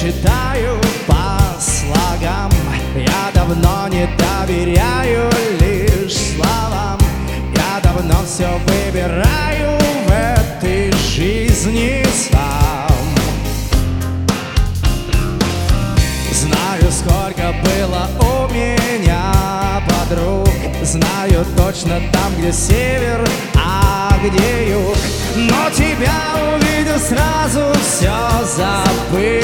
читаю по слогам. Я давно не доверяю лишь словам. Я давно все выбираю в этой жизни сам. Знаю, сколько было у меня подруг. Знаю точно там, где север, а где юг. Но тебя увидев, сразу все забылось.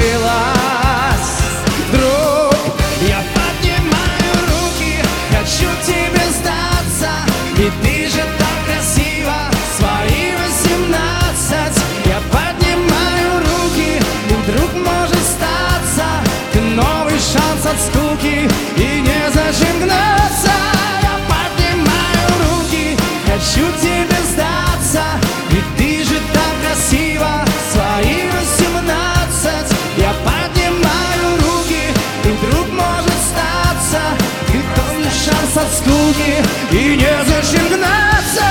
Друг, я поднимаю руки, хочу тебе сдаться. И ты же так красиво, свои 18. Я поднимаю руки, и вдруг может статься новый шанс от скуки, и незачем гнаться. Я поднимаю руки, хочу тебе сдаться. Ведь ты же так красиво, свои 18. Я поднимаю руки, и вдруг может статься новый шанс от скуки, и незачем гнаться.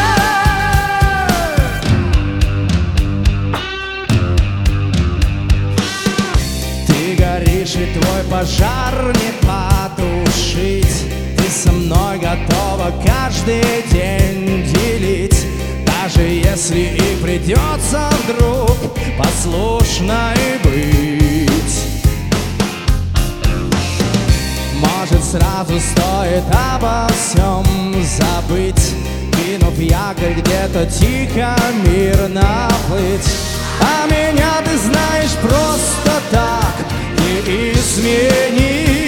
И твой пожар не потушить. Ты со мной готова каждый день делить. Даже если и придется вдруг послушной быть. Может, сразу стоит обо всем забыть, кинув якорь где-то тихо, мирно плыть. А меня, ты знаешь, просто так не изменить.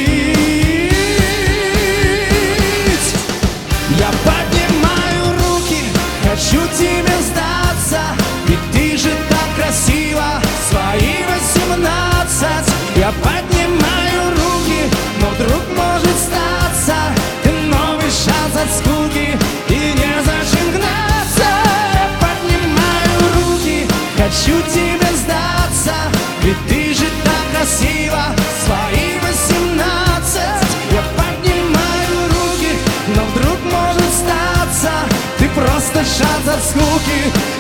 Я поднимаю руки, хочу тебе сдаться. Ведь ты же так красиво, свои 18. Я поднимаю руки, но вдруг может статься новый шанс от скуки, и незачем гнаться. Я поднимаю руки, хочу тебе сдаться. Ведь ты же так красиво, свои 18. Я поднимаю руки, но вдруг может статься ты просто шанс от скуки,